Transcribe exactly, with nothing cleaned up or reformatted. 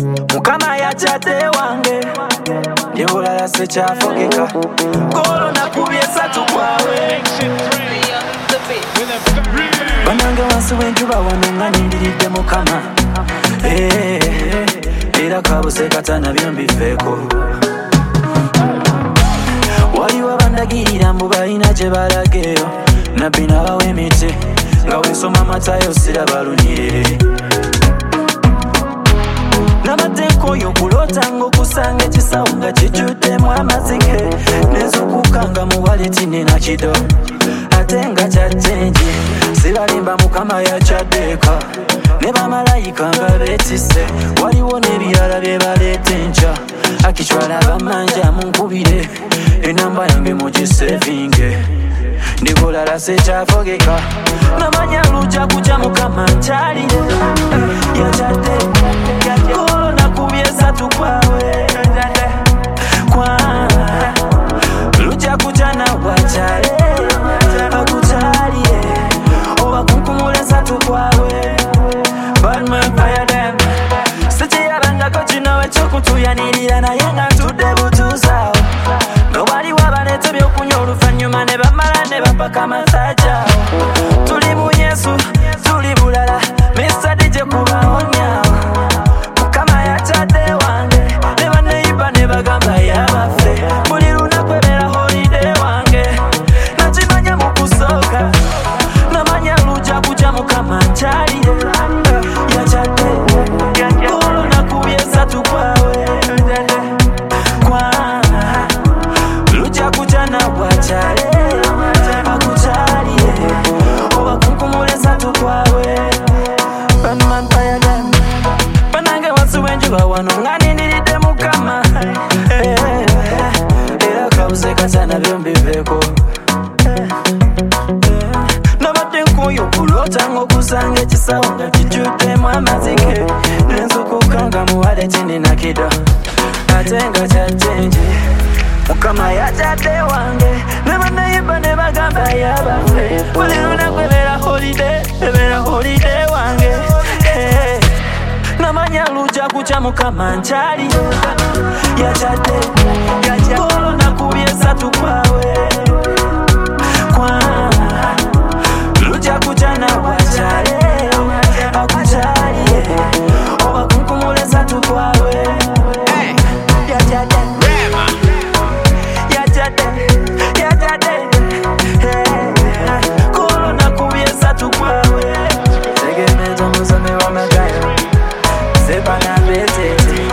Mukama yachate wange Yebulala sekyafogeka Golo nakubye satu kwawe Banange wansi w'enjuba wano nga nindiridde Mukama Era kabuse katana byembifeeko Waliwo abandagirira mbu balina gye balageyo Nabbi n'abawa emiti nga weesoma Matayo siraba lunyiriri Nabadeko oyo kulota ng'okusanga ekisawo nga kijjuddemu amazike n'ezukuka nga muwaleti nina kido ate nga kyajjenje sibalimba Mukama yakyaddeka ne bamalayika nga beetisse waliwo n'ebirala bye baleeta enkya akicwala bamanja munkubire enamba yange mugisevinge ndibulala sekyafogeka namanya lujja kujja Mukama nkyalire yakyadde golo nakubye satu kwawe kwa lujja kujja nawakyale akukyalire oba kunkumule satu kwawe Batman fire them sikiyabangako kino ekyokutuyanirira naye nga ntudde butuusaawo nobali wabaleta ebyokunywa oluvannyuma ne bamala ne bapaka amasajja tuli mu Yesu tuli bulala Mister D J kubawonyaawo Mukama yakyadde wange ne banneyiba ne bagamba yabaffe buli lunaku ebeera holiday wange nakimanya mu kusooka namanya lujja kujja Mukama nkyalire yakyadde golo nakubye satu kwawe kwa lujja kujja nawakyale akukyalire oba kunkumule satu kwawe Batman fire them banange wansi w'enjuba wano nga nindiridde Mukama era kabuze katana byombiveeko nabadde nkoyo kulota ng'okusanga ekisawo nga kijjuddemu amazike n'enzukuka nga muwaleti nina kido ate nga kyajjenje Mukama yakyadde wange ne bannayiba ne bagamba yabaffe buli lunaku ebeera holiday ebeera holiday wange namanya lujja kujja Mukama nkyalire yakyadde golo nakubye satu kwawe kwa lujja kujja nawakyale akukyalire oba kunkumule satu kwawe yakyadde yakyadde yakyadde golo nakubye satu kwawe tegemezo musome wa magayo sepana betete